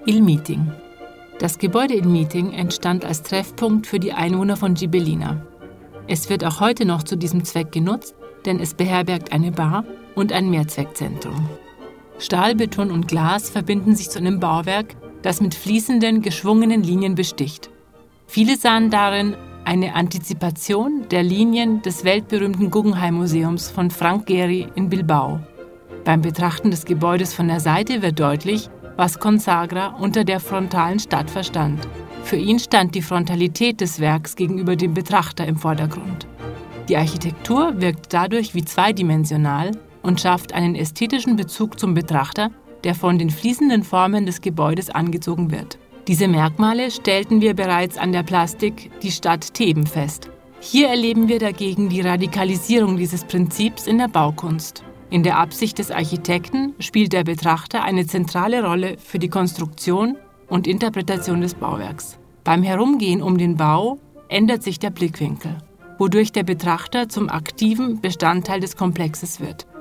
Il-Meeting. Das Gebäude Il-Meeting entstand als Treffpunkt für die Einwohner von Gibellina. Es wird auch heute noch zu diesem Zweck genutzt, denn es beherbergt eine Bar und ein Mehrzweckzentrum. Stahl, Beton und Glas verbinden sich zu einem Bauwerk, das mit fließenden, geschwungenen Linien besticht. Viele sahen darin eine Antizipation der Linien des weltberühmten Guggenheim-Museums von Frank Gehry in Bilbao. Beim Betrachten des Gebäudes von der Seite wird deutlich, was Consagra unter der frontalen Stadt verstand. Für ihn stand die Frontalität des Werks gegenüber dem Betrachter im Vordergrund. Die Architektur wirkt dadurch wie zweidimensional und schafft einen ästhetischen Bezug zum Betrachter, der von den fließenden Formen des Gebäudes angezogen wird. Diese Merkmale stellten wir bereits an der Plastik Die Stadt Theben fest. Hier erleben wir dagegen die Radikalisierung dieses Prinzips in der Baukunst. In der Absicht des Architekten spielt der Betrachter eine zentrale Rolle für die Konstruktion und Interpretation des Bauwerks. Beim Herumgehen um den Bau ändert sich der Blickwinkel, wodurch der Betrachter zum aktiven Bestandteil des Komplexes wird.